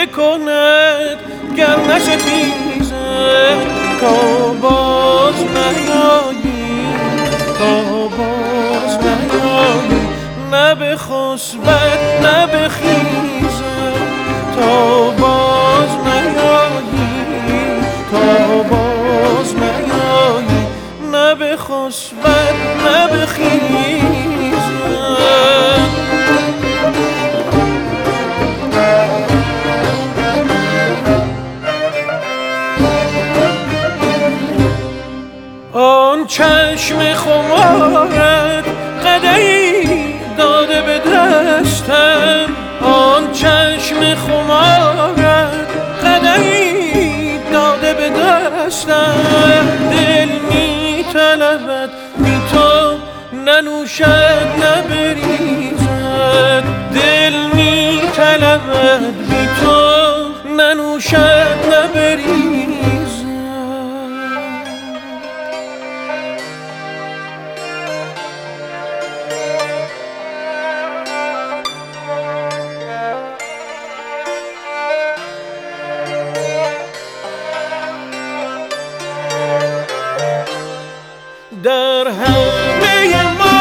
چه کند گر نستیزد تا باز نیایی تا باز نیایی نه بخسبد نه بخیزد تا باز نیایی تا باز نیایی نه بخسبد نه بخیزد آن چشم خمارت قدحی داده به دستم آن چشم خمارت قدحی داده به دستم دل می طلبد بی تو ننوشد نبریزد دل می طلبد بی تو ننوشد نبریزد در حلقه ما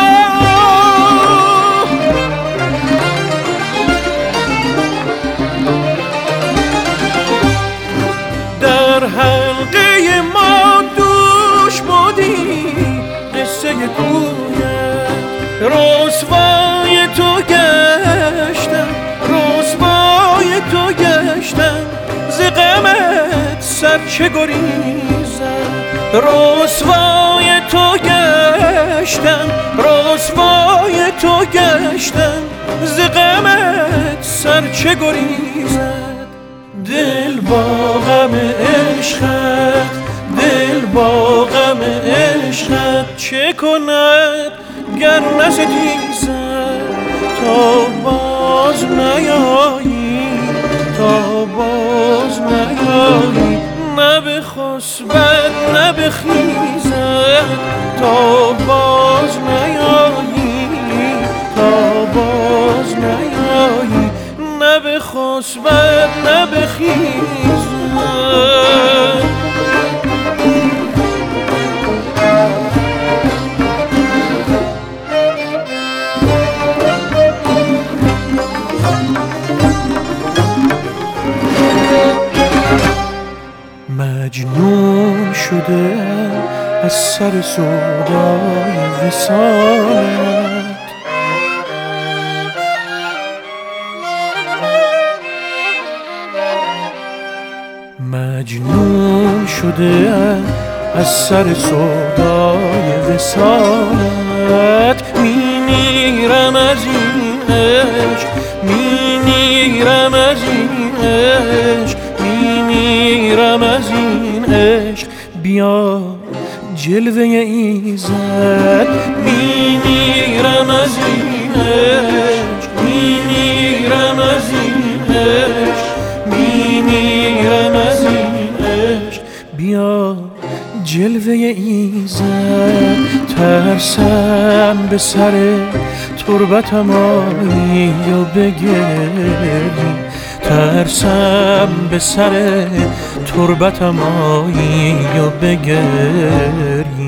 در حلقه ما دوش بودی قصه کویت رسوای تو گشتم رسوای تو گشتم ز غمت سر چه گریزم رسوای تو گشتم رسوای تو گشتم ز غمت سر چه گریزد دل با غم عشقت دل با غم عشقت چه کند گر نستیزد تا باز نیایی تا باز نیایی نه بخسبد نه بخیزد تا باز نیایی تا باز نیایی نه بخسبد نه بخیزد مجنون شده از سر سودای وصالت مجنون شده از سر سودای وصالت میمیرم از این عشق میمیرم از این عشق میمیرم از این عشق بیا جلوه ایزد میمیرم از این عشق میمیرم از این عشق میمیرم از این عشق بیا جلوه ایزد ترسم به سر تربتم آیی و بگری ترسم به سر تربتم آیی و بگری